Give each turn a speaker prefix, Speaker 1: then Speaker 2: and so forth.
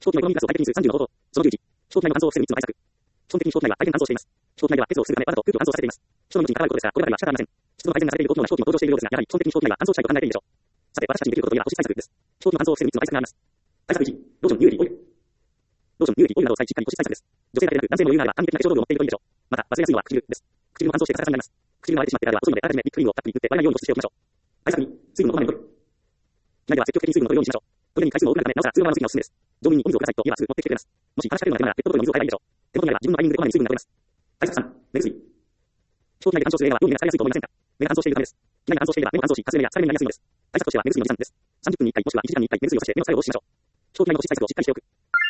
Speaker 1: 長期内のコロニーガスを排出日数30の方法。その11。長期内の乾燥を防ぐ3つの対策。基本的に長期内は大変乾燥しています。長期内は鉄を吸うためわざと空気を乾燥させています。人の命に関わることですが、こればかりは仕方ありません。湿度の改善がされているごとの長期も登場しているようですが、やはり基本的に長期内は乾燥したいと考えていいでしょう。さて、私たちにできることといえば保湿対策です。長期の乾燥を防ぐ3つの対策があります。対策1、ローション、乳液、オイル。ローション、乳液、オイルなどを使いしっかり保湿対策です。女性だけでなく男性も言うならば、短期的な化粧料を持っているといいでしょう。また、忘れやすいのは唇です。唇も乾燥してカサカサになります。唇が荒れてしまってからは遅いので、あらかじめリップクリームをたっぷり塗って割れないように保湿しておきましょう。対策2、水分をこまめに摂る。機内では積極的に水分を摂るようにしましょう。トイレに回数も多くなるため、なおさら通話の時がおすすめです。乗務員にお水をくださいと言えばすぐ持ってきてくれます。もし話しかけるのが手間なら、ペットボトルの水を買えばいいでしょう。手元にあれば自分のタイミングでこまめに水分が取れます。対策3、目薬。長期内で乾燥する絵は、ように目が疲れやすいと思いませんか？目が乾燥しているためです。機内が乾燥していれば目も乾燥し、かすれ目や疲れ目になりやすいのです。対策としては目薬の持参です。30分に1回もしくは1時間に1回目薬をさして目の疲れを防止しましょう。長期内の保湿対策をしっかりしておく。